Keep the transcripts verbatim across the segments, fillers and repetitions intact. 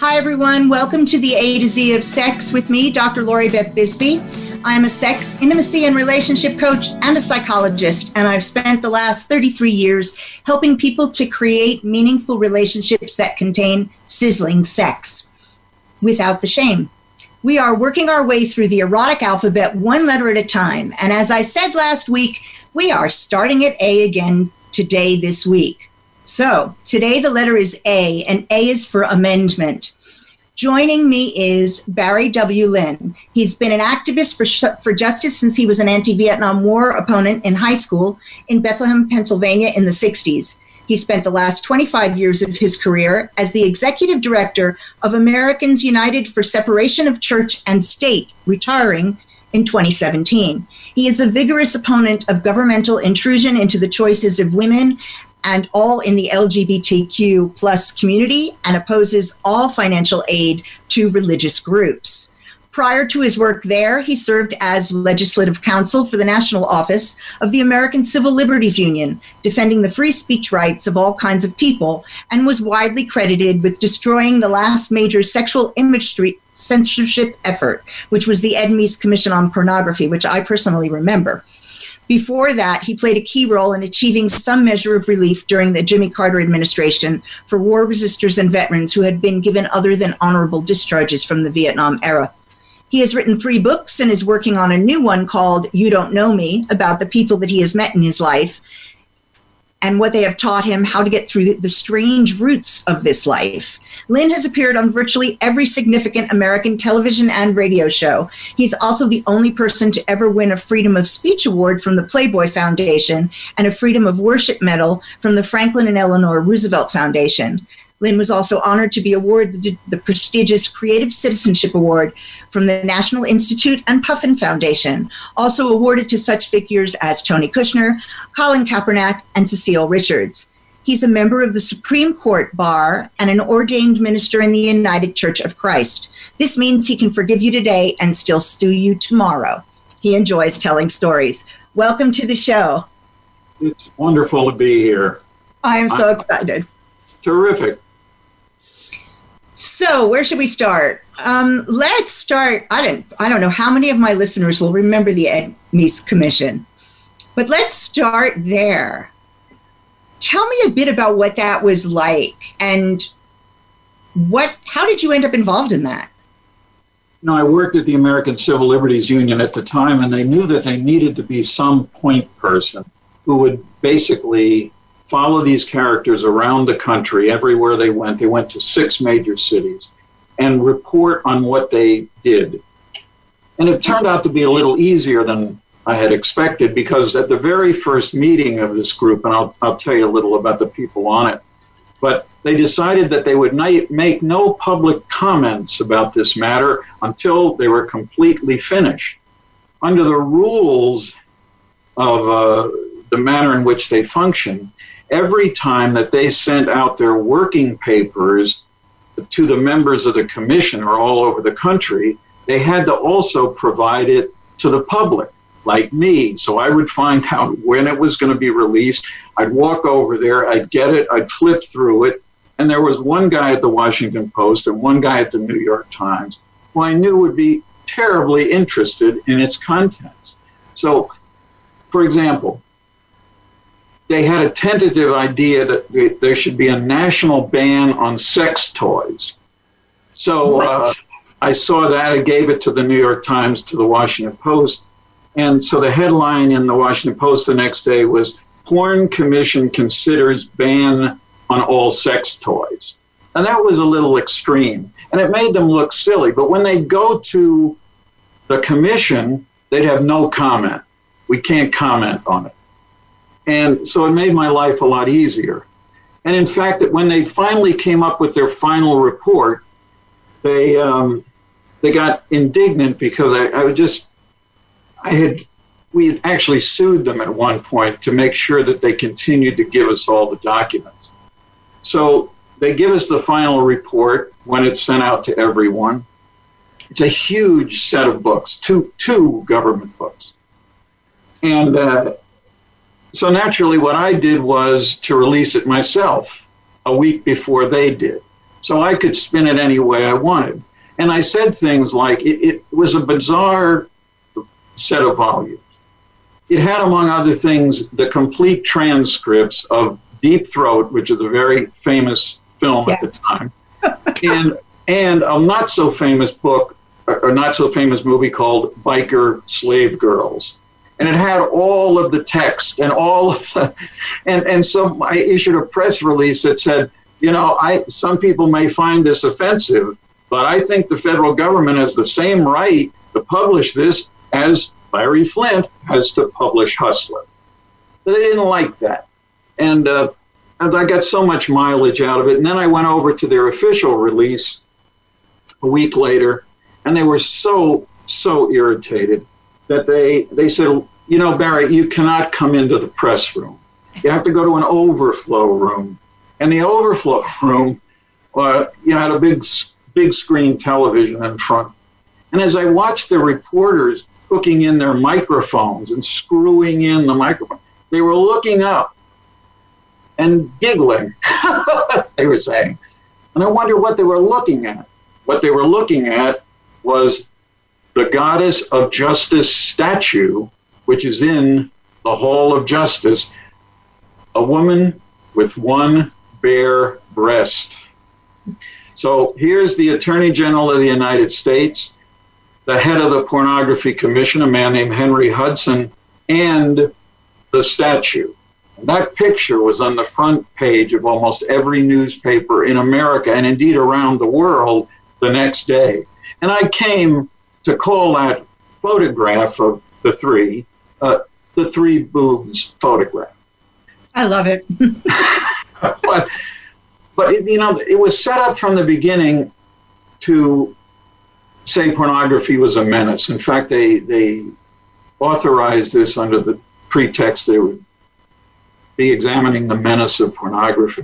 Hi, everyone. Welcome to the A to Z of Sex with me, Doctor Lori Beth Bisbee. I'm a sex, intimacy, and relationship coach and a psychologist, and I've spent the last thirty-three years helping people to create meaningful relationships that contain sizzling sex without the shame. We are working our way through the erotic alphabet one letter at a time, and as I said last week, we are starting at A again today, this week. So today the letter is A, and A is for amendment. Joining me is Barry W. Lynn. He's been an activist for, sh- for justice since he was an anti-Vietnam War opponent in high school in Bethlehem, Pennsylvania in the sixties. He spent the last twenty-five years of his career as the executive director of Americans United for Separation of Church and State, retiring in twenty seventeen. He is a vigorous opponent of governmental intrusion into the choices of women and all in the L G B T Q plus community, and opposes all financial aid to religious groups. Prior to his work there, he served as legislative counsel for the National Office of the American Civil Liberties Union, defending the free speech rights of all kinds of people, and was widely credited with destroying the last major sexual image censorship effort, which was the Ed Meese Commission on Pornography, which I personally remember. Before that, he played a key role in achieving some measure of relief during the Jimmy Carter administration for war resistors and veterans who had been given other than honorable discharges from the Vietnam era. He has written three books and is working on a new one called You Don't Know Me, about the people that he has met in his life and what they have taught him how to get through the strange roots of this life. Lynn has appeared on virtually every significant American television and radio show. He's also the only person to ever win a Freedom of Speech Award from the Playboy Foundation and a Freedom of Worship Medal from the Franklin and Eleanor Roosevelt Foundation. Lynn was also honored to be awarded the prestigious Creative Citizenship Award from the National Institute and Puffin Foundation, also awarded to such figures as Tony Kushner, Colin Kaepernick, and Cecile Richards. He's a member of the Supreme Court Bar and an ordained minister in the United Church of Christ. This means he can forgive you today and still sue you tomorrow. He enjoys telling stories. Welcome to the show. It's wonderful to be here. I am so I'm excited. Terrific. So where should we start? Um, let's start. I don't, I don't know how many of my listeners will remember the Ed Meese Commission, but let's start there. Tell me a bit about what that was like, and what, how did you end up involved in that? You know, I worked at the American Civil Liberties Union at the time, and they knew that they needed to be some point person who would basically follow these characters around the country, everywhere they went. They went to six major cities, and report on what they did. And it turned out to be a little easier than I had expected, because at the very first meeting of this group, and I'll, I'll tell you a little about the people on it, but they decided that they would not make no public comments about this matter until they were completely finished. Under the rules of uh, the manner in which they function, every time that they sent out their working papers to the members of the commission or all over the country, they had to also provide it to the public, like me. So I would find out when it was going to be released. I'd walk over there, I'd get it, I'd flip through it. And there was one guy at the Washington Post and one guy at the New York Times who I knew would be terribly interested in its contents. So, for example, they had a tentative idea that there should be a national ban on sex toys. So uh, I saw that, I gave it to the New York Times, to the Washington Post. And so the headline in the Washington Post the next day was, Porn Commission Considers Ban on All Sex Toys. And that was a little extreme. And it made them look silly. But when they go to the commission, they'd have no comment. We can't comment on it. And so it made my life a lot easier. And in fact, that when they finally came up with their final report, they um, they got indignant because I, I would just, I had, we had actually sued them at one point to make sure that they continued to give us all the documents. So they give us the final report when it's sent out to everyone. It's a huge set of books, two, two government books. And uh, so naturally what I did was to release it myself a week before they did. so I could spin it any way I wanted. And I said things like, it, it was a bizarre set of volumes. It had, among other things, the complete transcripts of Deep Throat, which is a very famous film yes. at the time, and and a not so famous book, or not so famous movie called Biker Slave Girls. And it had all of the text and all of the, and, and so I issued a press release that said, you know, I some people may find this offensive, but I think the federal government has the same right to publish this as Larry Flynt has to publish Hustler. But they didn't like that. And, uh, and I got so much mileage out of it. And then I went over to their official release a week later, and they were so, so irritated that they, they said, you know, Barry, you cannot come into the press room. You have to go to an overflow room. And the overflow room, uh, you know, had a big, big screen television in front. And as I watched the reporters hooking in their microphones and screwing in the microphone, they were looking up and giggling, they were saying. And I wonder what they were looking at. What they were looking at was the Goddess of Justice statue, which is in the Hall of Justice, a woman with one bare breast. So here's the Attorney General of the United States, the head of the Pornography Commission, a man named Henry Hudson, and the statue. And that picture was on the front page of almost every newspaper in America, and indeed around the world, the next day. And I came to call that photograph of the three, uh, the three boobs photograph. I love it. but, but it, you know, it was set up from the beginning to say pornography was a menace. In fact, they they authorized this under the pretext they would be examining the menace of pornography.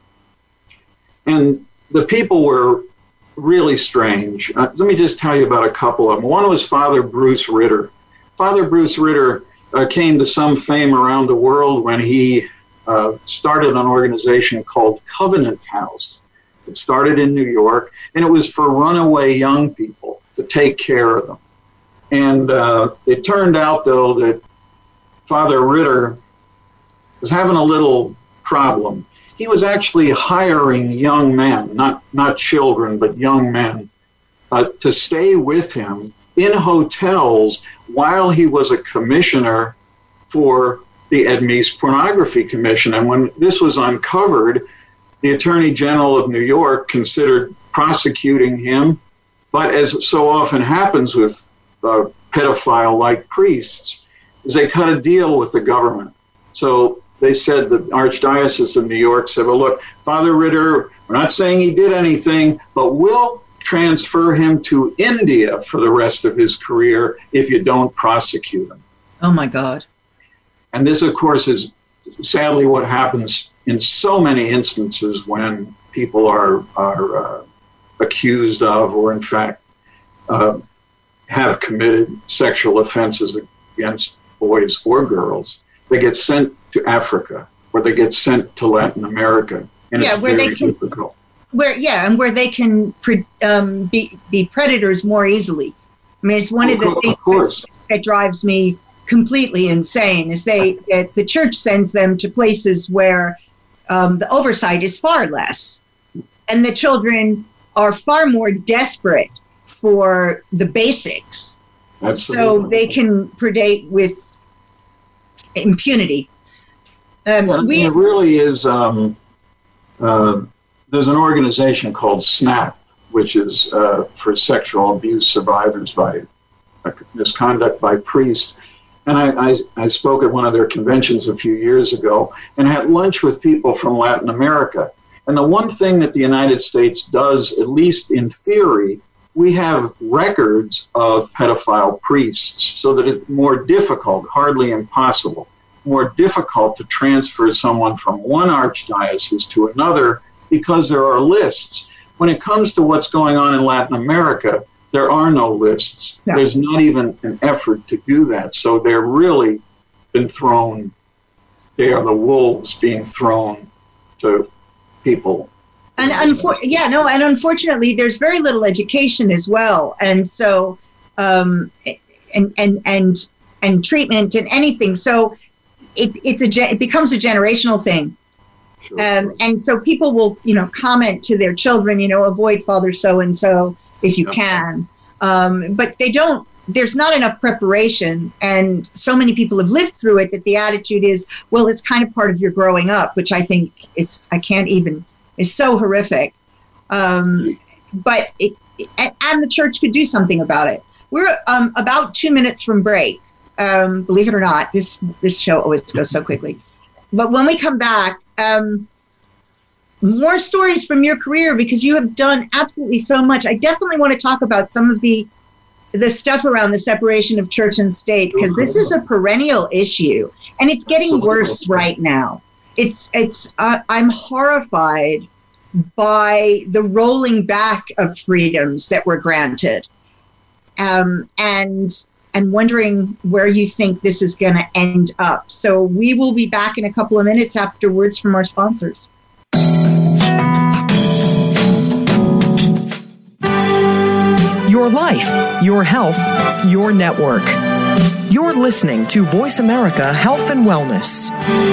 And the people were really strange. Uh, let me just tell you about a couple of them. One was Father Bruce Ritter. Father Bruce Ritter uh, came to some fame around the world when he uh, started an organization called Covenant House. It started in New York, and it was for runaway young people to take care of them. And uh, it turned out, though, that Father Ritter was having a little problem. He was actually hiring young men, not, not children, but young men, uh, to stay with him in hotels while he was a commissioner for the Ed Meese Pornography Commission. And when this was uncovered, the Attorney General of New York considered prosecuting him, but as so often happens with uh, pedophile-like priests, is they cut a deal with the government. So they said, the Archdiocese of New York said, well, look, Father Ritter, we're not saying he did anything, but we'll transfer him to India for the rest of his career if you don't prosecute him. Oh, my God. And this, of course, is sadly what happens in so many instances when people are, are uh, accused of or, in fact, uh, have committed sexual offenses against boys or girls. They get sent to Africa, or they get sent to Latin America, and yeah, it's where very they can, difficult. Where yeah, and where they can pre, um, be be predators more easily. I mean, it's one of, of the things course. that, that drives me completely insane. Is they that the church sends them to places where um, the oversight is far less, and the children are far more desperate for the basics, Absolutely. so they can predate with impunity. Um, well, we, it really is. Um, uh, there's an organization called SNAP, which is uh, for sexual abuse survivors by uh, misconduct by priests. And I, I, I spoke at one of their conventions a few years ago and had lunch with people from Latin America. And the one thing that the United States does, at least in theory, we have records of pedophile priests, so that it's more difficult, hardly impossible, more difficult to transfer someone from one archdiocese to another because there are lists. When it comes to what's going on in Latin America, there are no lists. No. There's not even an effort to do that. So they're really been thrown, they are the wolves being thrown to people And unfor- yeah, no, and unfortunately, there's very little education as well, and so um, and and and and treatment and anything. So it it's a it becomes a generational thing, sure, um, sure. And so people will you know comment to their children, you know, avoid father so and so if you yep. can, um, but they don't. There's not enough preparation, and so many people have lived through it that the attitude is, well, it's kind of part of your growing up, which I think is I can't even. Is so horrific, um, but it, it, and the church could do something about it. We're um, about two minutes from break. Um, believe it or not, this this show always goes so quickly. But when we come back, um, more stories from your career because you have done absolutely so much. I definitely want to talk about some of the the stuff around the separation of church and state because this is a perennial issue and it's getting worse right now. It's it's. Uh, I'm horrified by the rolling back of freedoms that were granted, um, and and wondering where you think this is going to end up. So we will be back in a couple of minutes after words from our sponsors. Your life, your health, your network. You're listening to Voice America Health and Wellness.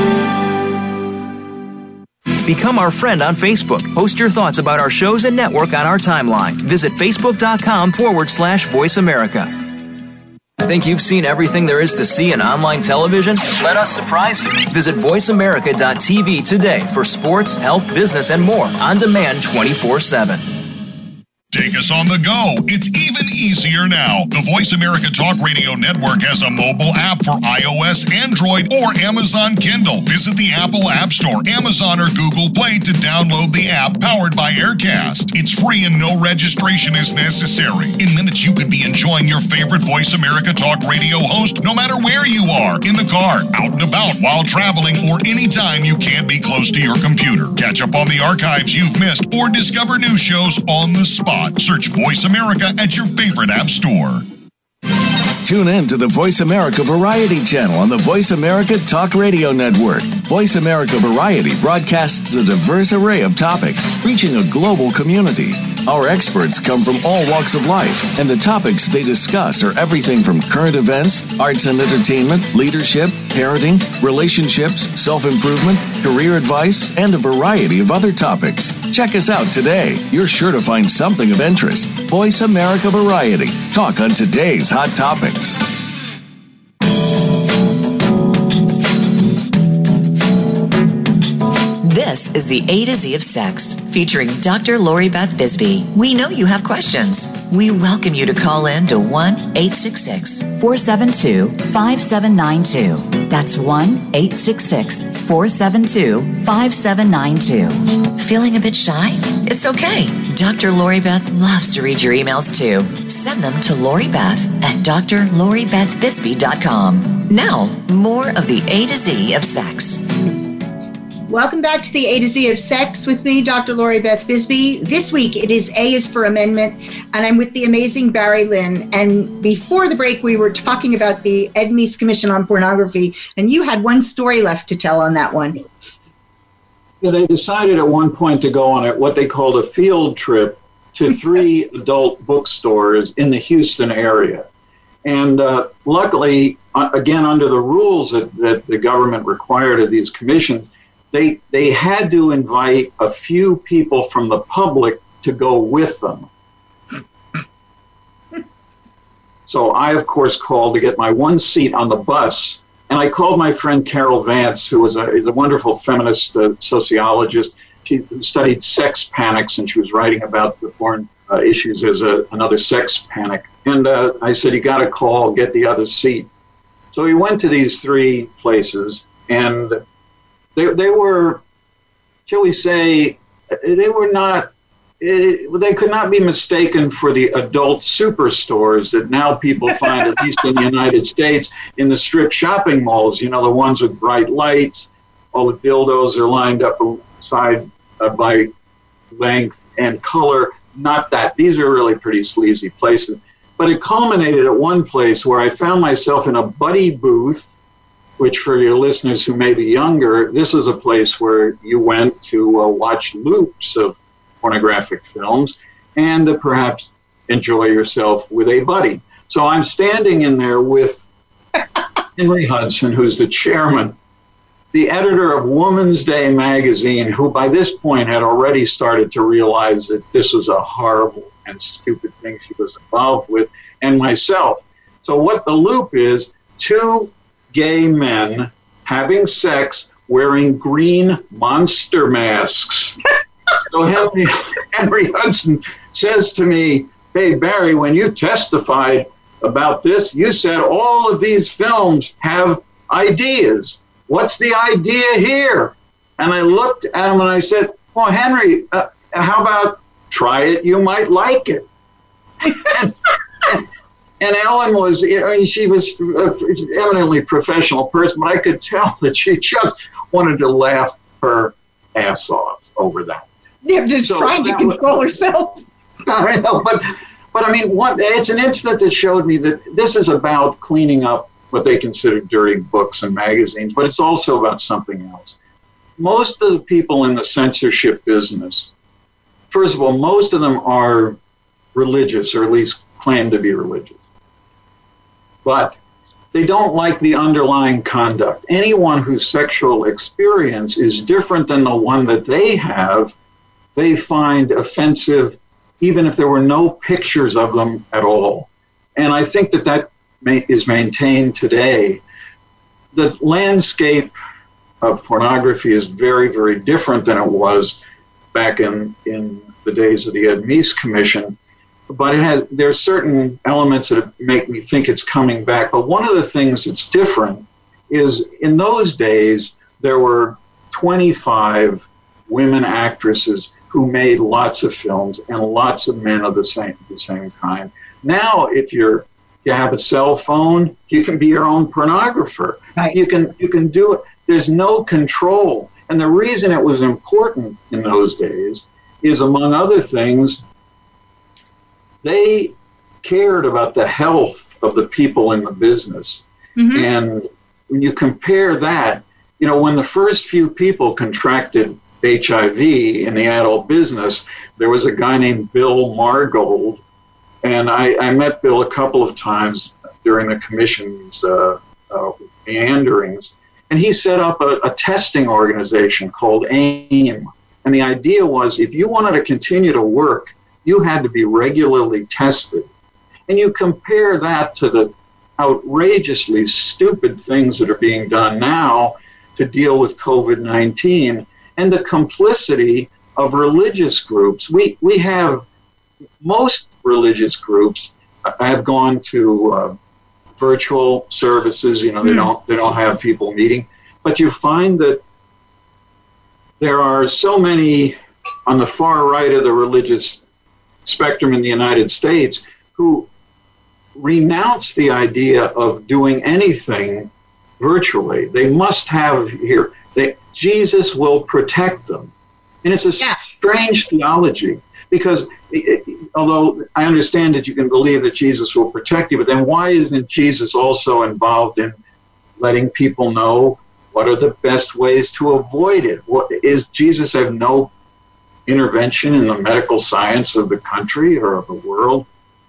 Become our friend on Facebook. Post your thoughts about our shows and network on our timeline. Visit facebook.com forward slash Voice America. Think you've seen everything there is to see in online television? Let us surprise you. Visit voice america dot t v today for sports, health, business, and more on demand twenty-four seven. Take us on the go. It's even easier now. The Voice America Talk Radio Network has a mobile app for iOS, Android, or Amazon Kindle. Visit the Apple App Store, Amazon, or Google Play to download the app powered by Aircast. It's free and no registration is necessary. In minutes, you could be enjoying your favorite Voice America Talk Radio host no matter where you are, in the car, out and about, while traveling, or anytime you can't be close to your computer. Catch up on the archives you've missed or discover new shows on the spot. Search Voice America at your favorite app store. Tune in to the Voice America Variety channel on the Voice America Talk Radio Network. Voice America Variety broadcasts a diverse array of topics, reaching a global community. Our experts come from all walks of life, and the topics they discuss are everything from current events, arts and entertainment, leadership, parenting, relationships, self-improvement, career advice, and a variety of other topics. Check us out today. You're sure to find something of interest. Voice America Variety. Talk on today's hot topics. This is the A to Z of Sex, featuring Doctor Lori Beth Bisbee. We know you have questions. We welcome you to call in to one eight six six, four seven two, five seven nine two. That's one eight six six, four seven two, five seven nine two. Feeling a bit shy? It's okay. Doctor Lori Beth loves to read your emails too. Send them to Lori Beth at d r lori beth bisbee dot com. Now, more of the A to Z of Sex. Welcome back to the A to Z of Sex with me, Doctor Lori Beth Bisbee. This week it is A is for Amendment, and I'm with the amazing Barry Lynn. And before the break, we were talking about the Ed Meese Commission on Pornography, and you had one story left to tell on that one. Yeah, they decided at one point to go on a, what they called a field trip to three adult bookstores in the Houston area. And uh, luckily, uh, again, under the rules that, that the government required of these commissions, They they had to invite a few people from the public to go with them. So I, of course, called to get my one seat on the bus. And I called my friend Carol Vance, who was a, is a wonderful feminist uh, sociologist. She studied sex panics, and she was writing about the porn uh, issues as a, another sex panic. And uh, I said, you got to call, get the other seat. So we went to these three places, and They they were, shall we say, they were not, it, they could not be mistaken for the adult superstores that now people find, at least in the United States, in the strip shopping malls, you know, the ones with bright lights, all the dildos are lined up side uh, by length and color. Not that. These are really pretty sleazy places. But it culminated at one place where I found myself in a buddy booth, which for your listeners who may be younger, this is a place where you went to uh, watch loops of pornographic films and to perhaps enjoy yourself with a buddy. So I'm standing in there with Henry Hudson, who's the chairman, the editor of Woman's Day magazine, who by this point had already started to realize that this was a horrible and stupid thing she was involved with, and myself. So what the loop is, two gay men having sex wearing green monster masks. So Henry, Henry Hudson says to me, "Hey, Barry, when you testified about this, you said all of these films have ideas. What's the idea here?" And I looked at him and I said, "Well, Henry, uh, how about try it? You might like it." and, and, and Ellen was, I mean, she was an eminently professional person, but I could tell that she just wanted to laugh her ass off over that. Yeah, just so trying to control was, herself. I know, but, but I mean, one, it's an incident that showed me that this is about cleaning up what they consider dirty books and magazines, but it's also about something else. Most of the people in the censorship business, first of all, most of them are religious, or at least claim to be religious. But they don't like the underlying conduct. Anyone whose sexual experience is different than the one that they have, they find offensive, even if there were no pictures of them at all. And I think that that is maintained today. The landscape of pornography is very, very different than it was back in, in the days of the Ed Meese Commission. But it has, there are certain elements that make me think it's coming back. But one of the things that's different is in those days, there were twenty-five women actresses who made lots of films and lots of men of the same, the same kind. Now, if you're you have a cell phone, you can be your own pornographer. Right. You can you can do it. There's no control. And the reason it was important in those days is, among other things, they cared about the health of the people in the business. Mm-hmm. And when you compare that, you know, when the first few people contracted H I V in the adult business, there was a guy named Bill Margold. And I, I met Bill a couple of times during the commission's uh, uh, meanderings. And he set up a, a testing organization called AIM. And the idea was, if you wanted to continue to work, you had to be regularly tested. And you compare that to the outrageously stupid things that are being done now to deal with COVID nineteen and the complicity of religious groups. We, we have most religious groups have gone to uh, virtual services. You know, they don't they don't have people meeting, but you find that there are so many on the far right of the religious spectrum in the United States who renounce the idea of doing anything virtually. They must have here. They, Jesus will protect them, and it's a yeah. strange theology. Because it, although I understand that you can believe that Jesus will protect you, but then why isn't Jesus also involved in letting people know what are the best ways to avoid it? What is Jesus have no intervention in the medical science of the country or of the world?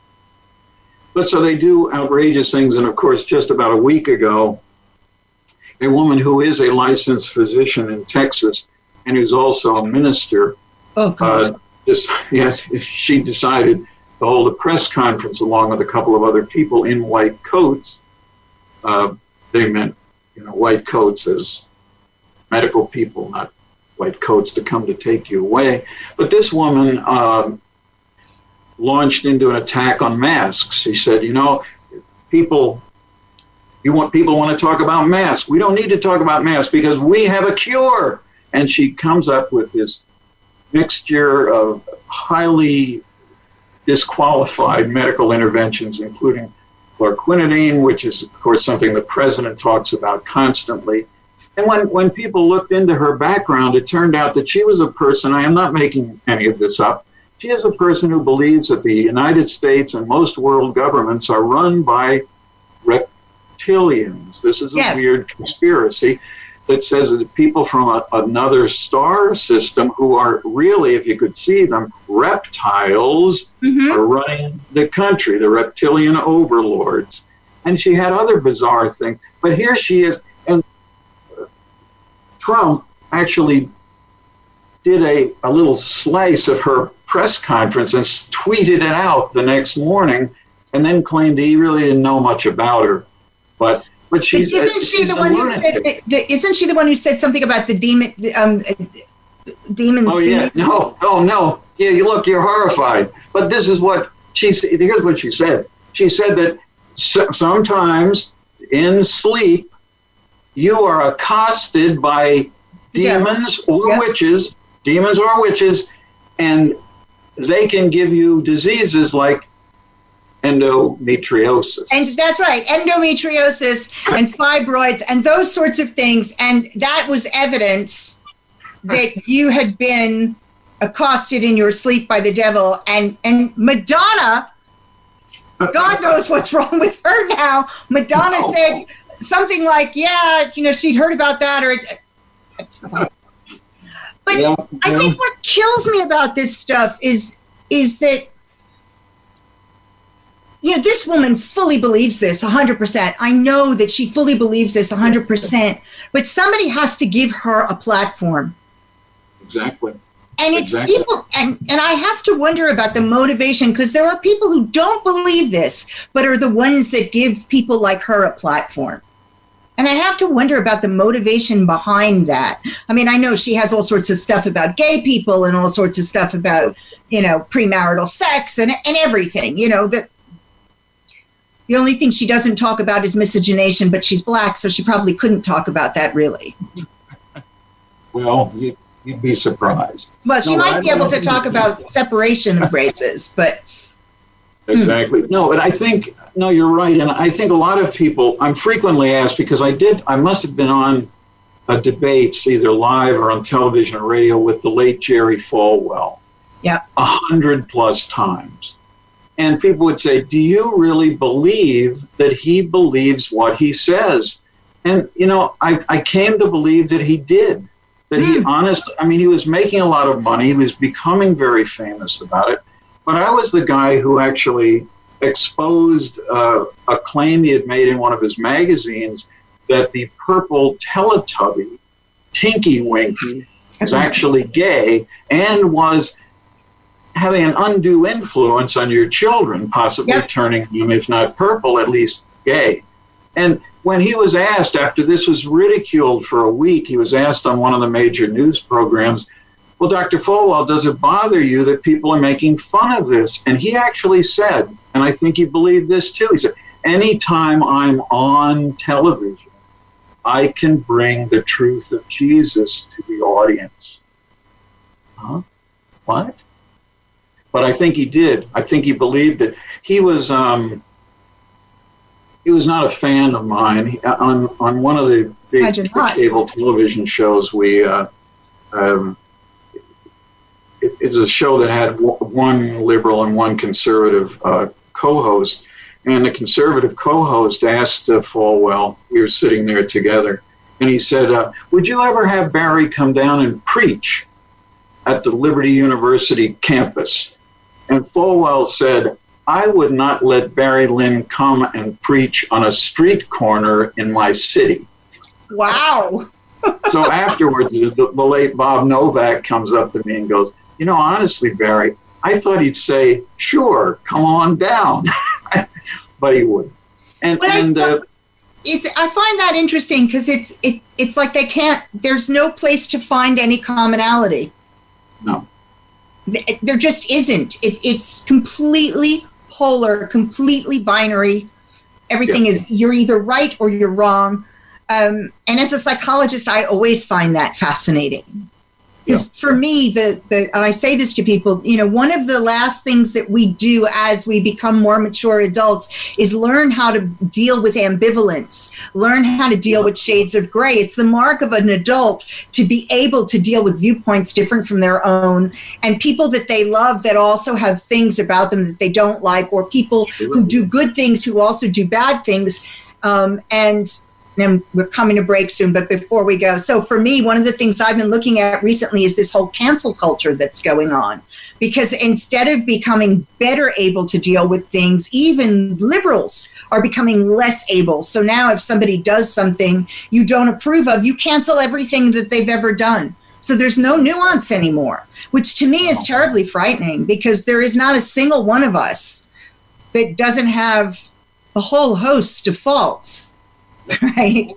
But so they do outrageous things. And of course, just about a week ago, a woman who is a licensed physician in Texas and who's also a minister, oh, God. Uh, This, yes, she decided to hold a press conference along with a couple of other people in white coats. Uh, they meant, you know, white coats as medical people, not white coats to come to take you away. But this woman uh, launched into an attack on masks. She said, you know, people, you want people want to talk about masks. We don't need to talk about masks because we have a cure. And she comes up with this mixture of highly disqualified medical interventions, including chlorquinidine, which is, of course, something the president talks about constantly. And when, when people looked into her background, it turned out that she was a person, I am not making any of this up, she is a person who believes that the United States and most world governments are run by reptilians. This is a yes. weird conspiracy. that says that people from a, another star system who are really, if you could see them, reptiles mm-hmm. are running the country, the reptilian overlords. And she had other bizarre things. But here she is. And Trump actually did a, a little slice of her press conference and tweeted it out the next morning and then claimed he really didn't know much about her. But But she's, isn't she the one who said, the, isn't she the one who said something about the demon um, demon oh seed? Yeah, no, no, no. Yeah, you look, you're horrified. But this is what she said. Here's what she said. She said that so, sometimes in sleep you are accosted by demons yeah. or yeah. witches, demons or witches, and they can give you diseases like endometriosis. And that's right, endometriosis and fibroids and those sorts of things. And that was evidence that you had been accosted in your sleep by the devil. And, and Madonna, God knows what's wrong with her now. Madonna no. said something like, yeah, you know, she'd heard about that. Or, but yeah, I yeah. think what kills me about this stuff is is that you know, this woman fully believes this one hundred percent. I know that she fully believes this one hundred percent, but somebody has to give her a platform. Exactly. And it's exactly. people, and, and I have to wonder about the motivation, because there are people who don't believe this, but are the ones that give people like her a platform. And I have to wonder about the motivation behind that. I mean, I know she has all sorts of stuff about gay people and all sorts of stuff about, you know, premarital sex and, and everything, you know, that the only thing she doesn't talk about is miscegenation, but she's black, so she probably couldn't talk about that really. Well, you, you'd be surprised. Well, she no, might I be able to talk about separation of races, but... Exactly. Hmm. No, but I think, no, you're right. And I think a lot of people, I'm frequently asked, because I did, I must have been on a debates, either live or on television or radio, with the late Jerry Falwell. Yeah. A hundred plus times. And people would say, do you really believe that he believes what he says? And, you know, I, I came to believe that he did. That mm. he honestly, I mean, he was making a lot of money. He was becoming very famous about it. But I was the guy who actually exposed uh, a claim he had made in one of his magazines that the purple Teletubby, Tinky Winky, was actually gay and was having an undue influence on your children, possibly yep. turning them, if not purple, at least gay. And when he was asked, after this was ridiculed for a week, he was asked on one of the major news programs, well, Doctor Falwell, does it bother you that people are making fun of this? And he actually said, and I think he believed this too, he said, anytime I'm on television, I can bring the truth of Jesus to the audience. Huh? What? But I think he did. I think he believed it. He was um, he was not a fan of mine. He, on on one of the big cable television shows, we uh, um, it, it's a show that had w- one liberal and one conservative uh, co-host. And the conservative co-host asked uh, Falwell, we were sitting there together, and he said, uh, would you ever have Barry come down and preach at the Liberty University campus? And Falwell said, I would not let Barry Lynn come and preach on a street corner in my city. Wow. So afterwards, the, the late Bob Novak comes up to me and goes, you know, honestly, Barry, I thought he'd say, sure, come on down. But he wouldn't. And, but and I, uh, it's, I find that interesting because it's, it, it's like they can't, there's no place to find any commonality. No. There just isn't. It, it's completely polar, completely binary. Everything yeah. is, you're either right or you're wrong. Um, and as a psychologist, I always find that fascinating. Because yeah. for me, the, the, and I say this to people, you know, one of the last things that we do as we become more mature adults is learn how to deal with ambivalence, learn how to deal with shades of gray. It's the mark of an adult to be able to deal with viewpoints different from their own, and people that they love that also have things about them that they don't like, or people who do good things who also do bad things. Um, and and we're coming to break soon, but before we go, so for me, one of the things I've been looking at recently is this whole cancel culture that's going on. Because instead of becoming better able to deal with things, even liberals are becoming less able. So now if somebody does something you don't approve of, you cancel everything that they've ever done. So there's no nuance anymore, which to me is terribly frightening, because there is not a single one of us that doesn't have a whole host of faults, right?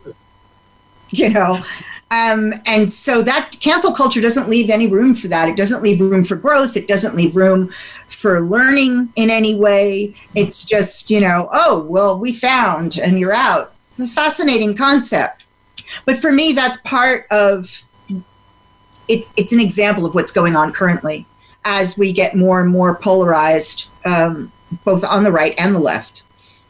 You know, um, and so that cancel culture doesn't leave any room for that. It doesn't leave room for growth. It doesn't leave room for learning in any way. It's just, you know, oh, well, we found and you're out. It's a fascinating concept. But for me, that's part of, it's it's an example of what's going on currently as we get more and more polarized, um, both on the right and the left.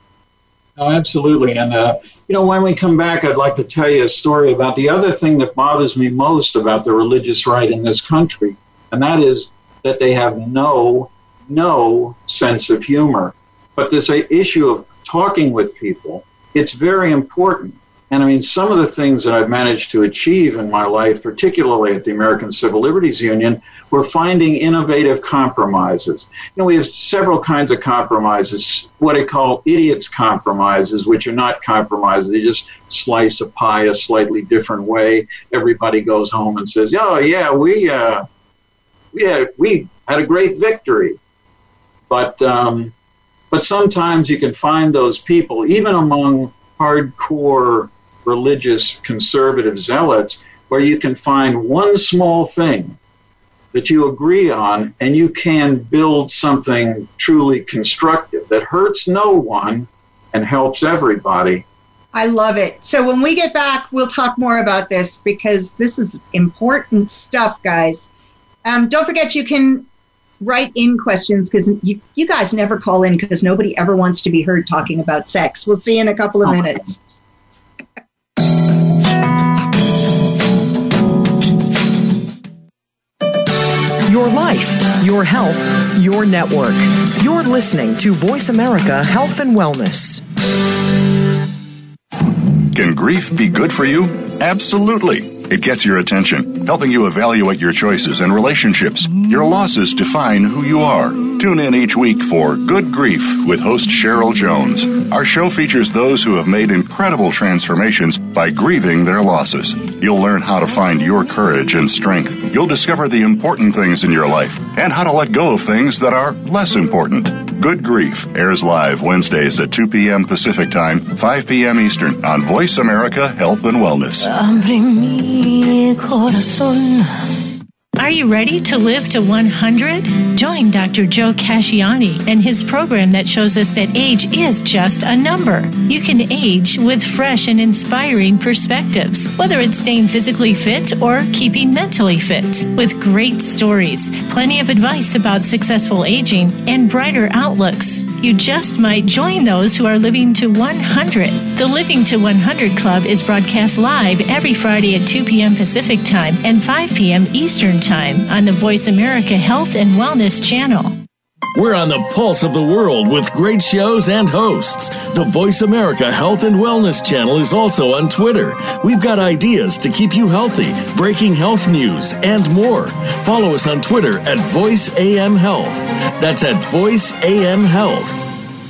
Oh, absolutely. And, uh, you know, when we come back, I'd like to tell you a story about the other thing that bothers me most about the religious right in this country, and that is that they have no, no sense of humor. But this issue of talking with people, it's very important. And I mean, some of the things that I've managed to achieve in my life, particularly at the American Civil Liberties Union, we're finding innovative compromises. You know, we have several kinds of compromises, what I call idiots compromises, which are not compromises. They just slice a pie a slightly different way. Everybody goes home and says, oh, yeah, we uh, we had, we had a great victory. But, um, but sometimes you can find those people, even among hardcore religious conservative zealots, where you can find one small thing that you agree on, and you can build something truly constructive that hurts no one and helps everybody. I love it. So when we get back, we'll talk more about this, because this is important stuff, guys. Um, don't forget, you can write in questions, because you, you guys never call in because nobody ever wants to be heard talking about sex. We'll see you in a couple of Okay. minutes. Your life, your health, your network. You're listening to Voice America Health and Wellness. Can grief be good for you? Absolutely. It gets your attention, helping you evaluate your choices and relationships. Your losses define who you are. Tune in each week for Good Grief with host Cheryl Jones. Our show features those who have made incredible transformations by grieving their losses. You'll learn how to find your courage and strength. You'll discover the important things in your life and how to let go of things that are less important. Good Grief airs live Wednesdays at two p.m. Pacific Time, five p.m. Eastern on Voice America Health and Wellness. Are you ready to live to one hundred? Join Doctor Joe Casciani and his program that shows us that age is just a number. You can age with fresh and inspiring perspectives, whether it's staying physically fit or keeping mentally fit. With great stories, plenty of advice about successful aging, and brighter outlooks. You just might join those who are living to one hundred. The Living to one hundred Club is broadcast live every Friday at two p.m. Pacific Time and five p.m. Eastern Time on the Voice America Health and Wellness channel. We're on the pulse of the world with great shows and hosts. The Voice America Health and Wellness channel is also on Twitter. We've got ideas to keep you healthy, breaking health news, and more. Follow us on Twitter at Voice A M Health. That's at Voice A M Health.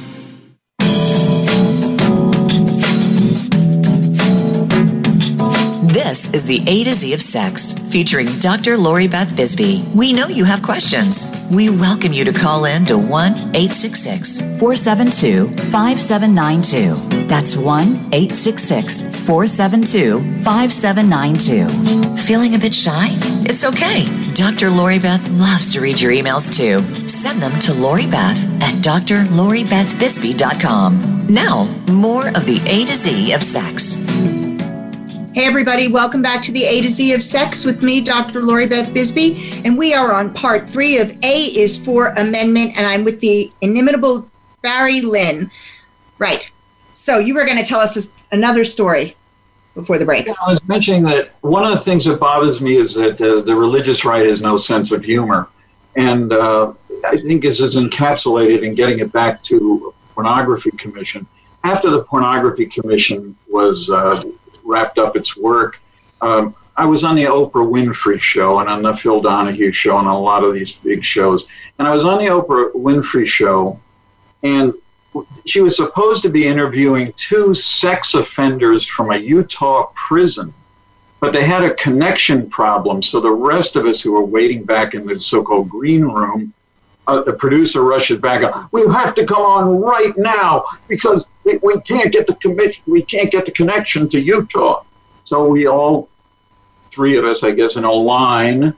This is the A to Z of Sex, featuring Doctor Lori Beth Bisbee. We know you have questions. We welcome you to call in to one eight six six, four seven two, five seven nine two. That's one eight six six, four seven two, five seven nine two. Feeling a bit shy? It's okay. Doctor Lori Beth loves to read your emails too. Send them to Lori Beth at d r lori beth bisbee dot com. Now, more of the A to Z of Sex. Hey everybody, welcome back to the A to Z of Sex with me, Doctor Lori Beth Bisbee, and we are on part three of A is for Amendment, and I'm with the inimitable Barry Lynn. Right. So you were going to tell us this, another story before the break. Yeah, I was mentioning that one of the things that bothers me is that uh, the religious right has no sense of humor, and uh, I think this is encapsulated in getting it back to Pornography Commission. after the Pornography Commission was uh, wrapped up its work, um, I was on the Oprah Winfrey Show and on the Phil Donahue Show and on a lot of these big shows. And I was on the Oprah Winfrey Show, and she was supposed to be interviewing two sex offenders from a Utah prison, but they had a connection problem. So the rest of us who were waiting back in the so-called green room, uh, the producer rushes back up. We have to come on right now because we, we can't get the commission. We can't get the connection to Utah. So we all, three of us, I guess, in a line,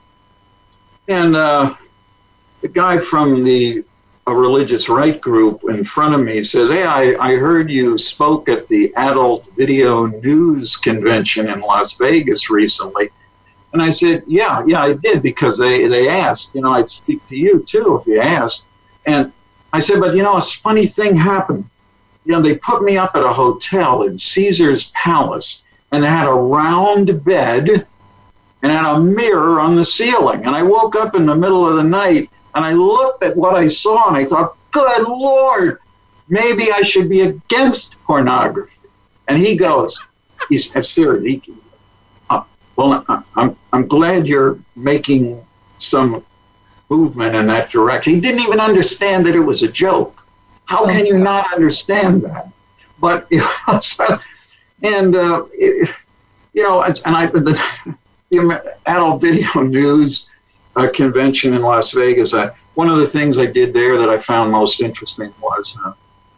and uh, the guy from the a religious right group in front of me says, hey, I, I heard you spoke at the Adult Video News Convention in Las Vegas recently. And I said, yeah, yeah, I did, because they, they asked, you know, I'd speak to you too if you asked. And I said, but you know, a funny thing happened. You know, they put me up at a hotel in Caesar's Palace, and they had a round bed and had a mirror on the ceiling. And I woke up in the middle of the night, and I looked at what I saw, and I thought, good Lord, maybe I should be against pornography. And he goes, he's serious. He, uh, well, I'm, I'm glad you're making some movement in that direction. He didn't even understand that it was a joke. How can you not understand that? But, you know, so, and, uh, it, you know, and I, the, the Adult Video News Uh, convention in Las Vegas, I, one of the things I did there that I found most interesting was uh,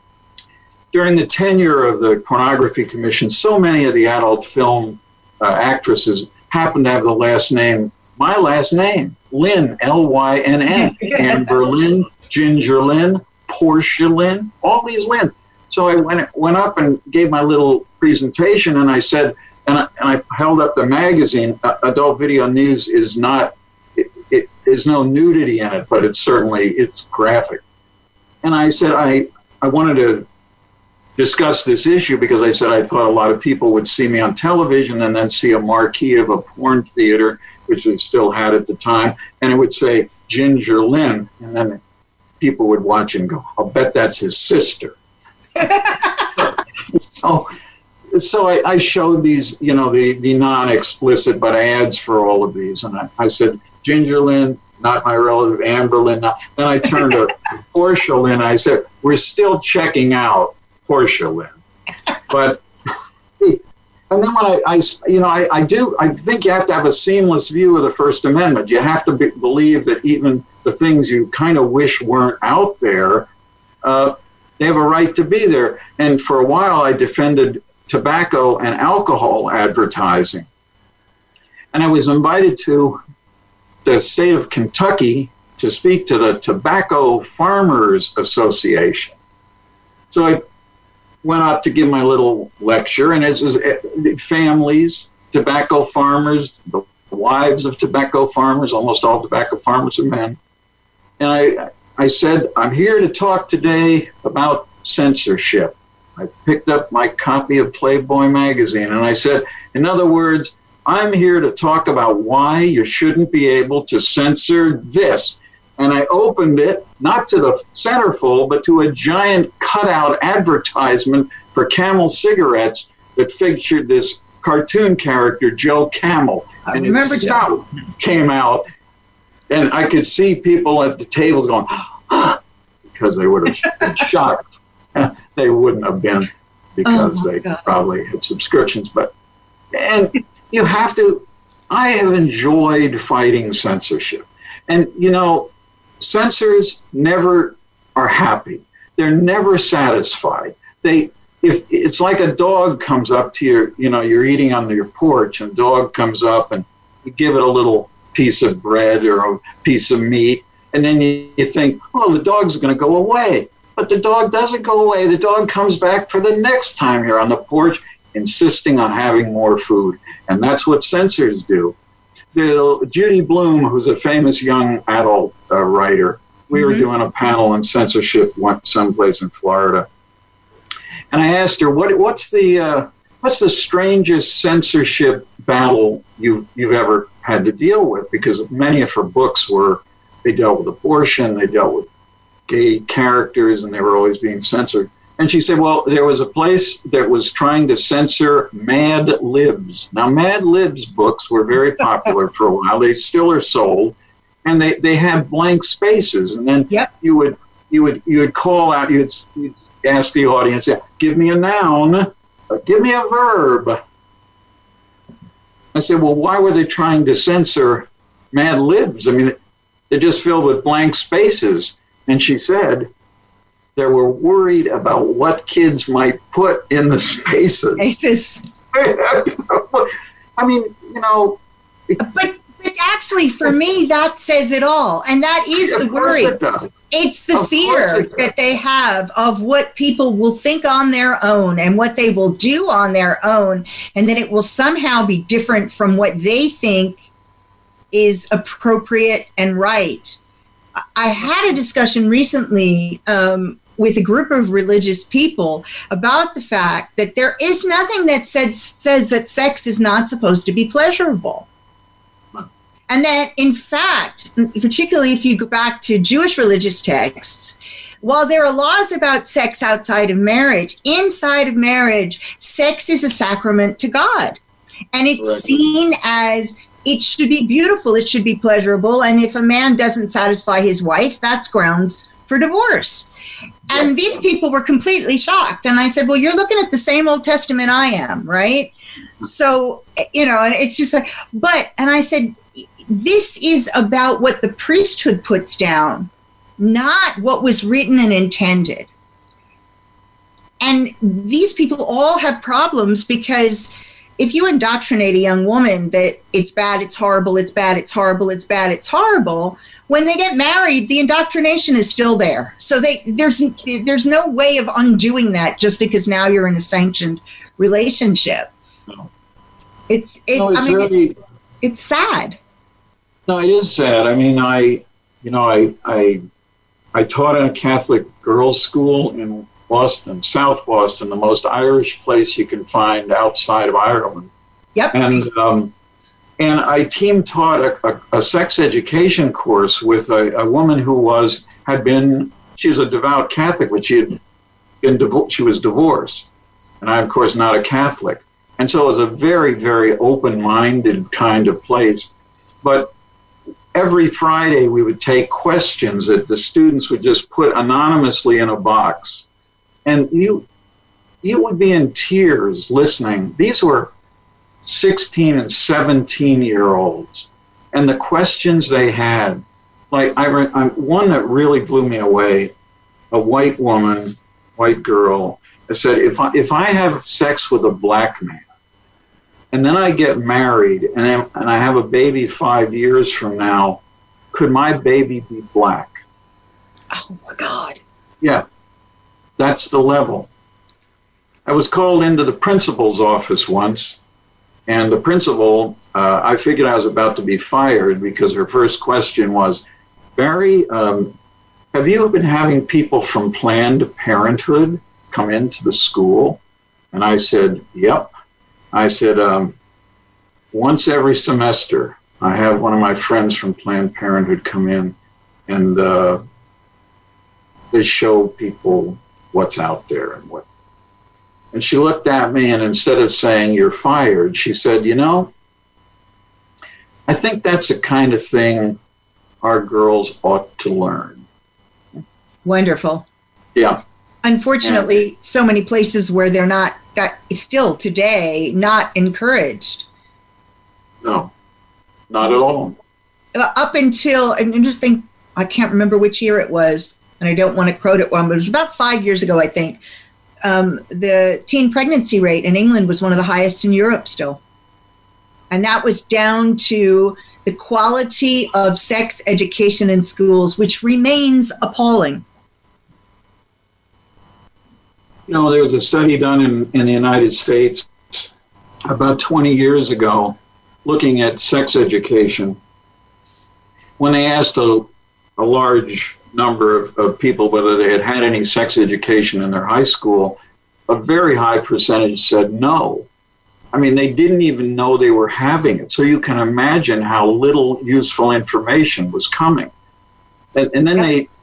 during the tenure of the Pornography Commission, so many of the adult film uh, actresses happened to have the last name, my last name, Lynn, L Y N N, Amber Lynn, Ginger Lynn, Portia Lynn, all these Lynn. So I went went up and gave my little presentation, and I said, and I, and I held up the magazine. uh, Adult Video News is not, It, there's no nudity in it, but it's certainly, it's graphic. And I said, I, I wanted to discuss this issue because I said I thought a lot of people would see me on television and then see a marquee of a porn theater, which we still had at the time, and it would say Ginger Lynn, and then people would watch and go, I'll bet that's his sister. so so I, I showed these, you know, the, the non-explicit but ads for all of these, and I, I said, Ginger Lynn, not my relative, Amber Lynn. Not. Then I turned to Portia Lynn. I said, we're still checking out Portia Lynn. But, and then when I, I you know, I, I do, I think you have to have a seamless view of the First Amendment. You have to be, believe that even the things you kind of wish weren't out there, uh, they have a right to be there. And for a while, I defended tobacco and alcohol advertising. And I was invited to the state of Kentucky to speak to the Tobacco Farmers Association. So I went up to give my little lecture, and it's, it's families, tobacco farmers, the wives of tobacco farmers, almost all tobacco farmers are men. And I, I said, I'm here to talk today about censorship. I picked up my copy of Playboy magazine, and I said, in other words, I'm here to talk about why you shouldn't be able to censor this. And I opened it, not to the centerfold, but to a giant cutout advertisement for Camel cigarettes that featured this cartoon character, Joe Camel. I and remember it Joe. Came out, and I could see people at the table going, ah, because they would have been shocked. They wouldn't have been, because oh they God. probably had subscriptions. But and you have to, I have enjoyed fighting censorship. And, you know, censors never are happy. They're never satisfied. They, if it's like a dog comes up to your, you know, you're eating on your porch, and a dog comes up and you give it a little piece of bread or a piece of meat, and then you, you think, oh, the dog's going to go away. But the dog doesn't go away. The dog comes back for the next time you're on the porch, insisting on having more food. And that's what censors do. The, Judy Blume, who's a famous young adult uh, writer, we mm-hmm. were doing a panel on censorship went someplace in Florida. And I asked her, what, what's the uh, what's the strangest censorship battle you've, you've ever had to deal with? Because many of her books were, they dealt with abortion, they dealt with gay characters, and they were always being censored. And she said, well, there was a place that was trying to censor Mad Libs. Now, Mad Libs books were very popular for a while. They still are sold, and they, they had blank spaces. And then yep. you would you would you would call out, you'd, you'd ask the audience, give me a noun, give me a verb. I said, well, why were they trying to censor Mad Libs? I mean, they're just filled with blank spaces. And she said, they were worried about what kids might put in the spaces. Spaces. I mean, you know. But, but actually, for me, that says it all. And that is yeah, the worry. It does. It's the of fear that they have of what people will think on their own and what they will do on their own, and that it will somehow be different from what they think is appropriate and right. I had a discussion recently um, with a group of religious people about the fact that there is nothing that said, says that sex is not supposed to be pleasurable. And that, in fact, particularly if you go back to Jewish religious texts, while there are laws about sex outside of marriage, inside of marriage, sex is a sacrament to God. And it's Correct. Seen as it should be beautiful, it should be pleasurable. And if a man doesn't satisfy his wife, that's grounds for divorce. And these people were completely shocked. And I said, well, you're looking at the same Old Testament I am, right? So, you know, and it's just like, but, and I said, this is about what the priesthood puts down, not what was written and intended. And these people all have problems because if you indoctrinate a young woman that it's bad, it's horrible, it's bad, it's horrible, it's bad, it's horrible, when they get married, the indoctrination is still there. So they there's there's no way of undoing that just because now you're in a sanctioned relationship. No. It's, it, no, it's I mean, really, it's, it's sad. No, it is sad. I mean, I, you know, I, I, I taught in a Catholic girls' school in Boston, South Boston, the most Irish place you can find outside of Ireland. Yep. And um, and I team taught a, a, a sex education course with a, a woman who was had been she was a devout Catholic, but she had been divo- she was divorced, and I, of course, not a Catholic, and so it was a very very open-minded kind of place, but. Every Friday, we would take questions that the students would just put anonymously in a box. And you you would be in tears listening. These were sixteen and seventeen-year-olds. And the questions they had, like I, I one that really blew me away, a white woman, white girl, said, if I, if I have sex with a black man, and then I get married, and I, and I have a baby five years from now, could my baby be black? Oh, my God. Yeah, that's the level. I was called into the principal's office once, and the principal, uh, I figured I was about to be fired because her first question was, Barry, um, have you been having people from Planned Parenthood come into the school? And I said, yep. I said, um, once every semester, I have one of my friends from Planned Parenthood come in, and uh, they show people what's out there and what. And she looked at me, and instead of saying, you're fired, she said, you know, I think that's the kind of thing our girls ought to learn. Wonderful. Yeah. Unfortunately, and, so many places where they're not, that is still today not encouraged. No, not at all. Up until, and I just think, I can't remember which year it was, and I don't want to quote it wrong, but it was about five years ago, I think. Um, the teen pregnancy rate in England was one of the highest in Europe still. And that was down to the quality of sex education in schools, which remains appalling. You know, there was a study done in, in the United States about twenty years ago looking at sex education. When they asked a, a large number of, of people whether they had had any sex education in their high school, a very high percentage said no. I mean, they didn't even know they were having it. So you can imagine how little useful information was coming. And, and then they,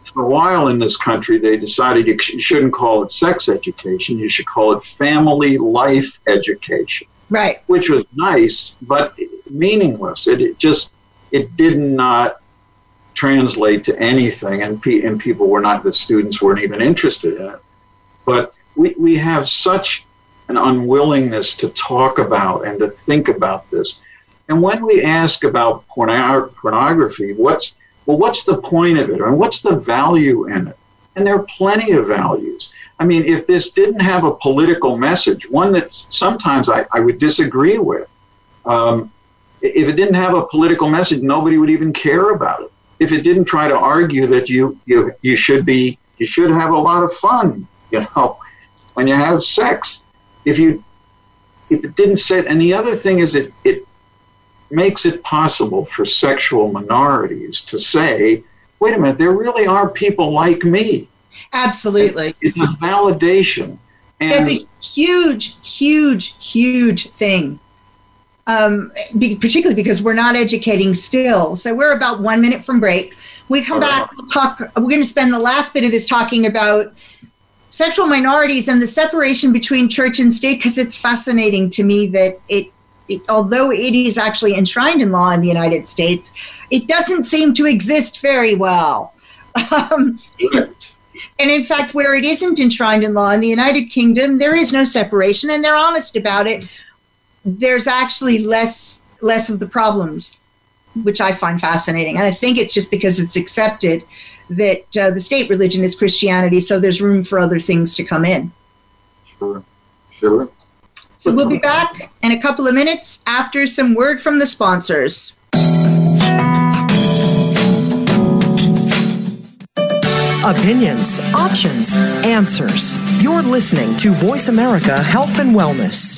for a while in this country, they decided you, sh- you shouldn't call it sex education. You should call it family life education. Right. Which was nice, but meaningless. It, it just, it did not translate to anything, and, pe- and people were not, the students weren't even interested in it. But we, we have such an unwillingness to talk about and to think about this. And when we ask about porno- pornography, what's well, what's the point of it, and what's the value in it? And there are plenty of values. I mean, if this didn't have a political message, one that sometimes I, I would disagree with, um, if it didn't have a political message, nobody would even care about it. If it didn't try to argue that you you you should be you should have a lot of fun, you know, when you have sex. If you if it didn't say, and the other thing is it it makes it possible for sexual minorities to say, wait a minute, there really are people like me. Absolutely. It's a validation. And that's a huge, huge, huge thing. Um, be, particularly because we're not educating still. So we're about one minute from break. We come back, we'll talk, we're going to spend the last bit of this talking about sexual minorities and the separation between church and state, because it's fascinating to me that it, it, although it is actually enshrined in law in the United States, it doesn't seem to exist very well. Um, and in fact, where it isn't enshrined in law in the United Kingdom, there is no separation, and they're honest about it. There's actually less less of the problems, which I find fascinating. And I think it's just because it's accepted that uh, the state religion is Christianity, so there's room for other things to come in. Sure, sure. So we'll be back in a couple of minutes after some word from the sponsors. Opinions, options, answers. You're listening to Voice America Health and Wellness.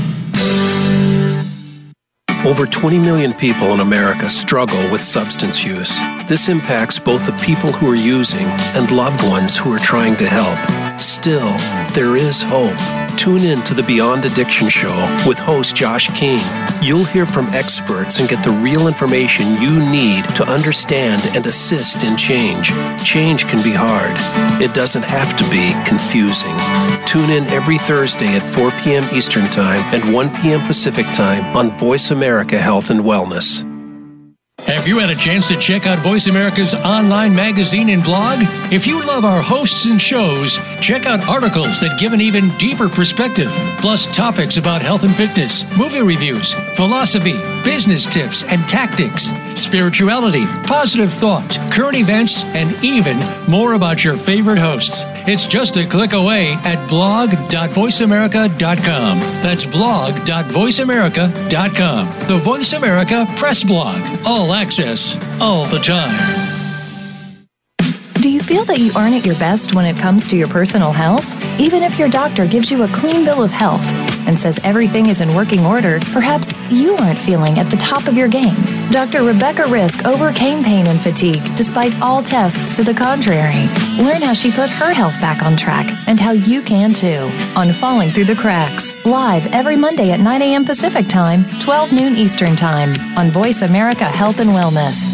Over twenty million people in America struggle with substance use. This impacts both the people who are using and loved ones who are trying to help. Still, there is hope. Tune in to the Beyond Addiction Show with host Josh King. You'll hear from experts and get the real information you need to understand and assist in change. Change can be hard. It doesn't have to be confusing. Tune in every Thursday at four p.m. Eastern Time and one p.m. Pacific Time on Voice America Health and Wellness. Have you had a chance to check out Voice America's online magazine and blog? If you love our hosts and shows, check out articles that give an even deeper perspective, plus topics about health and fitness, movie reviews, philosophy, business tips and tactics, spirituality, positive thought, current events, and even more about your favorite hosts. It's just a click away at blog dot voice america dot com. That's blog dot voice america dot com. The Voice America Press Blog. All access, all the time. Do you feel that you aren't at your best when it comes to your personal health? Even if your doctor gives you a clean bill of health and says everything is in working order, perhaps you aren't feeling at the top of your game. Doctor Rebecca Risk overcame pain and fatigue despite all tests to the contrary. Learn how she put her health back on track and how you can too on Falling Through the Cracks. Live every Monday at nine a.m. Pacific Time, twelve noon Eastern Time on Voice America Health and Wellness.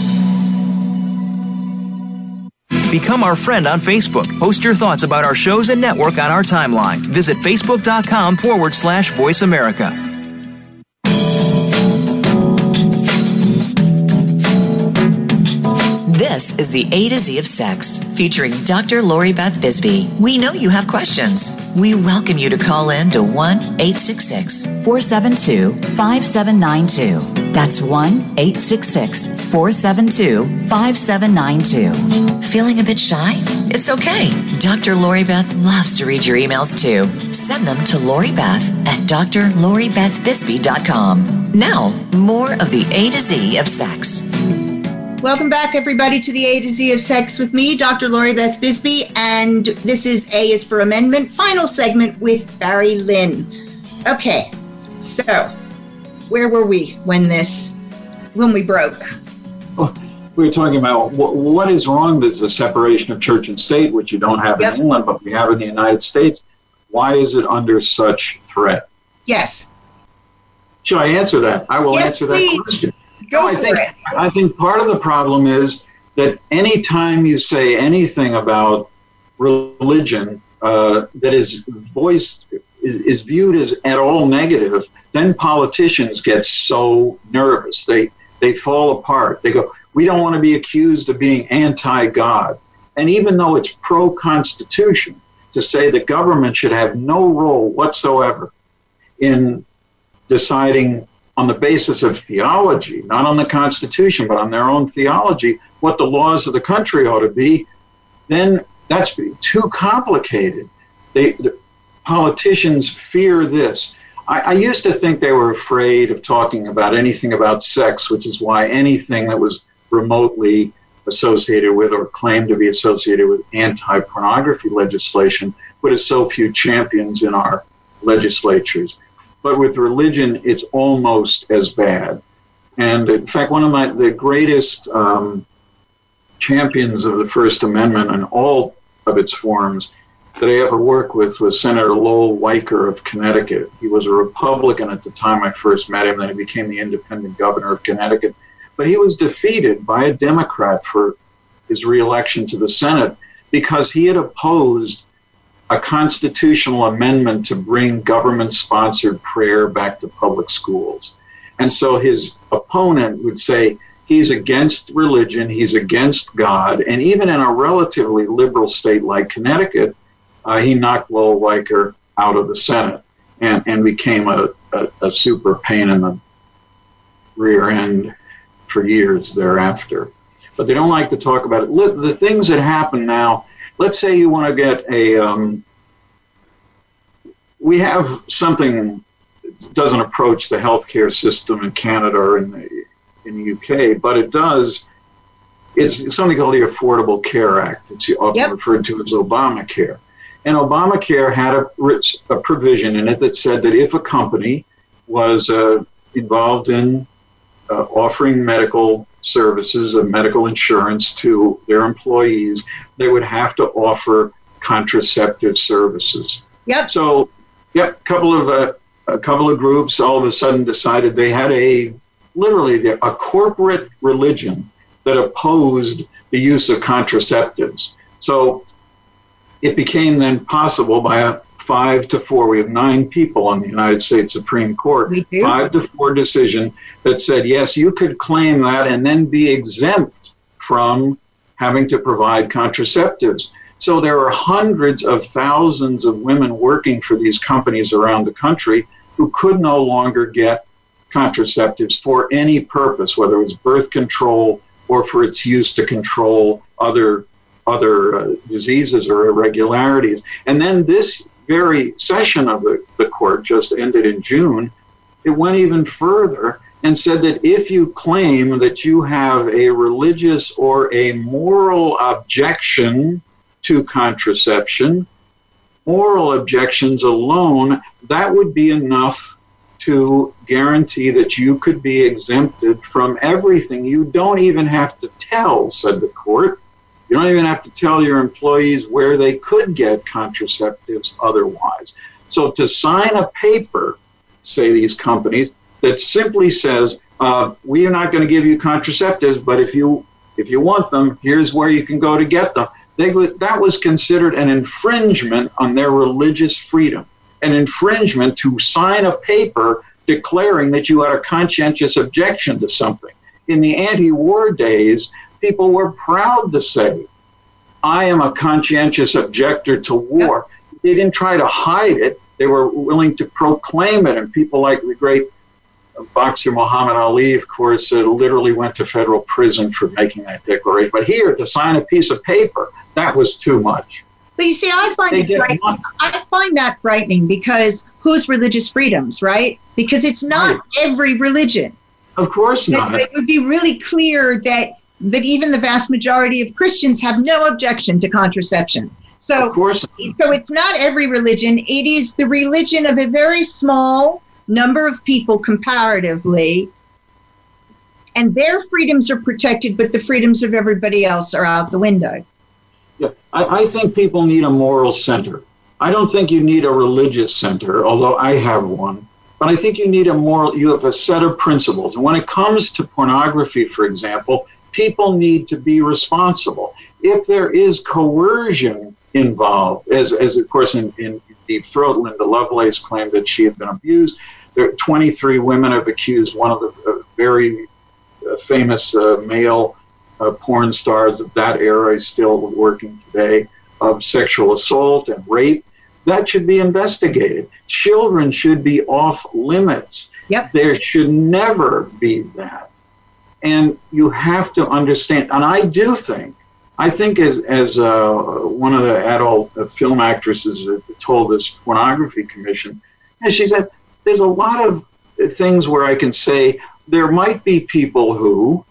Become our friend on Facebook. Post your thoughts about our shows and network on our timeline. Visit facebook.com forward slash Voice America. This is the A to Z of Sex, featuring Doctor Lori Beth Bisbee. We know you have questions. We welcome you to call in to one eight six six, four seven two, five seven nine two. That's one eight six six, four seven two, five seven nine two. Feeling a bit shy? It's okay. Doctor Lori Beth loves to read your emails too. Send them to Lori Beth at d r lori beth bisbee dot com. Now, more of the A to Z of Sex. Welcome back, everybody, to the A to Z of Sex with me, Doctor Lori Beth Bisbee, and this is A is for Amendment, final segment with Barry Lynn. Okay, so where were we when this, when we broke? Well, we were talking about what, what is wrong with the separation of church and state, which you don't have yep. in England, but we have in the United States. Why is it under such threat? Yes. Should I answer that? I will yes, answer please. that question. Go I for think, it. I think part of the problem is that any time you say anything about religion uh, that is voiced, is, is viewed as at all negative, then politicians get so nervous. They, they fall apart. They go, we don't want to be accused of being anti-God. And even though it's pro-Constitution to say the government should have no role whatsoever in deciding on the basis of theology, not on the Constitution, but on their own theology, what the laws of the country ought to be, then that's too complicated. They, the politicians fear this. I, I used to think they were afraid of talking about anything about sex, which is why anything that was remotely associated with or claimed to be associated with anti-pornography legislation would have so few champions in our legislatures. But with religion, it's almost as bad. And in fact, one of my the greatest um, champions of the First Amendment in all of its forms that I ever worked with was Senator Lowell Weicker of Connecticut. He was a Republican at the time I first met him, then he became the independent governor of Connecticut. But he was defeated by a Democrat for his reelection to the Senate because he had opposed a constitutional amendment to bring government-sponsored prayer back to public schools. And so his opponent would say he's against religion, he's against God, and even in a relatively liberal state like Connecticut, uh, he knocked Lowell Weicker out of the Senate and, and became a, a, a super pain in the rear end for years thereafter. But they don't like to talk about it. The things that happen now, let's say you want to get a, um, we have something that doesn't approach the healthcare system in Canada or in the, in the U K, but it does, it's something called the Affordable Care Act. It's often yep. referred to as Obamacare. And Obamacare had a, a provision in it that said that if a company was uh, involved in uh, offering medical services of medical insurance to their employees, they would have to offer contraceptive services. Yep. So, yep, a couple of uh, a couple of groups all of a sudden decided they had a literally a corporate religion that opposed the use of contraceptives. So it became then possible by a five to four. We have nine people on the United States Supreme Court. We do. Five to four decision that said, yes, you could claim that and then be exempt from having to provide contraceptives. So there are hundreds of thousands of women working for these companies around the country who could no longer get contraceptives for any purpose, whether it was birth control or for its use to control other other uh, diseases or irregularities. And then this very session of the, the court just ended in June. It went even further and said that if you claim that you have a religious or a moral objection to contraception, moral objections alone, that would be enough to guarantee that you could be exempted from everything. You don't even have to tell, said the court. You don't even have to tell your employees where they could get contraceptives otherwise. So to sign a paper, say these companies, that simply says, uh, we are not going to give you contraceptives, but if you if you want them, here's where you can go to get them. They would, that was considered an infringement on their religious freedom, an infringement to sign a paper declaring that you had a conscientious objection to something. In the anti-war days, people were proud to say, I am a conscientious objector to war. Yep. They didn't try to hide it. They were willing to proclaim it. And people like the great boxer Muhammad Ali, of course, uh, literally went to federal prison for making that declaration. But here, to sign a piece of paper, that was too much. But you see, I find it frightening. I find that frightening because whose religious freedoms, right? Because it's not right. every religion. Of course not. It, it would be really clear that that even the vast majority of Christians have no objection to contraception. So, of course. So it's not every religion. It is the religion of a very small number of people comparatively, and their freedoms are protected, but the freedoms of everybody else are out the window. Yeah, I, I think people need a moral center. I don't think you need a religious center, although I have one. But I think you need a moral, you have a set of principles. And when it comes to pornography, for example, people need to be responsible. If there is coercion involved, as, as of course in, in Deep Throat, Linda Lovelace claimed that she had been abused. There, twenty-three women have accused one of the uh, very uh, famous uh, male uh, porn stars of that era, is still working today, of sexual assault and rape. That should be investigated. Children should be off limits. Yep. There should never be that. And you have to understand, and I do think, I think as, as uh, one of the adult uh, film actresses uh, told this pornography commission, and she said, there's a lot of things where I can say there might be people who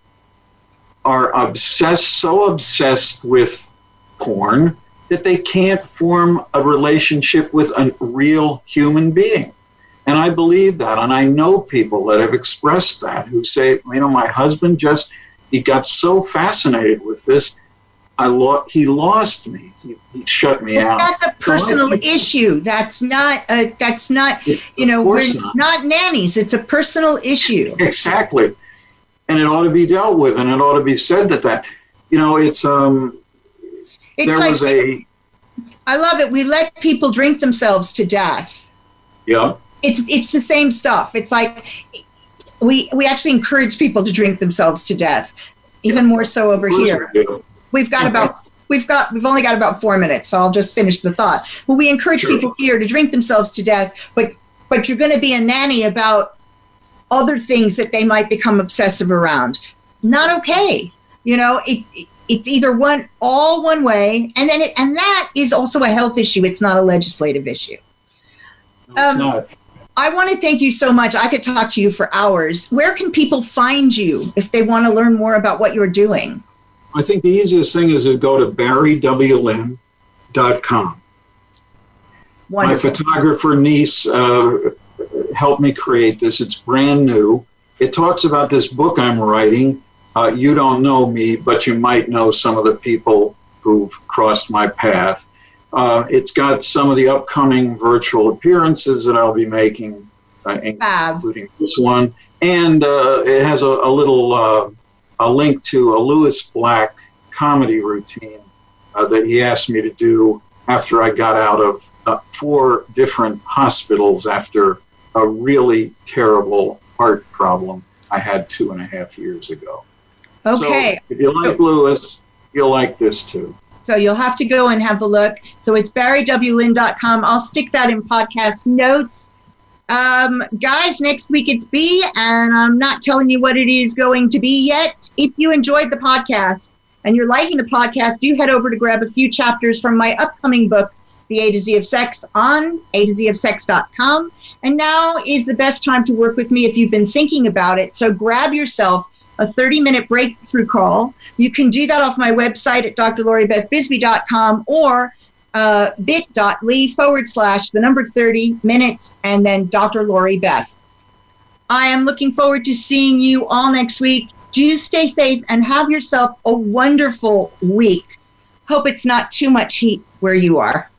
are obsessed, so obsessed with porn that they can't form a relationship with a real human being. And I believe that, and I know people that have expressed that, who say, you know, my husband just, he got so fascinated with this, I lo- he lost me. He, he shut me well, out. That's a personal so issue. That's not, a, that's not, you know, we're not. not nannies. It's a personal issue. Exactly. And it ought to be dealt with, and it ought to be said that that, you know, it's, um, it's there like, was a... I love it. We let people drink themselves to death. Yeah. It's it's the same stuff. It's like we we actually encourage people to drink themselves to death, even more so over here. We've got about we've got we've only got about four minutes, so I'll just finish the thought. Well, we encourage Sure. people here to drink themselves to death, but but you're going to be a nanny about other things that they might become obsessive around. Not okay. You know, it, it it's either one all one way, and then it, and that is also a health issue. It's not a legislative issue. No, it's Um, not. I want to thank you so much. I could talk to you for hours. Where can people find you if they want to learn more about what you're doing? I think the easiest thing is to go to barry w lynn dot com. Wonderful. My photographer niece uh, helped me create this. It's brand new. It talks about this book I'm writing. Uh, you don't know me, but you might know some of the people who've crossed my path. Uh, it's got some of the upcoming virtual appearances that I'll be making, uh, including this one. And uh, it has a, a little uh, a link to a Lewis Black comedy routine uh, that he asked me to do after I got out of uh, four different hospitals after a really terrible heart problem I had two and a half years ago. Okay. So if you like Lewis, you'll like this too. So you'll have to go and have a look. So it's barry w lynn dot com. I'll stick that in podcast notes. Um, guys, next week it's B, and I'm not telling you what it is going to be yet. If you enjoyed the podcast and you're liking the podcast, do head over to grab a few chapters from my upcoming book, The A to Z of Sex, on a to z of sex dot com. And now is the best time to work with me if you've been thinking about it. So grab yourself a thirty-minute breakthrough call. You can do that off my website at d r lori beth bisbee dot com or uh, bit.ly forward slash the number thirty minutes and then Doctor Lori Beth. I am looking forward to seeing you all next week. Do stay safe and have yourself a wonderful week. Hope it's not too much heat where you are.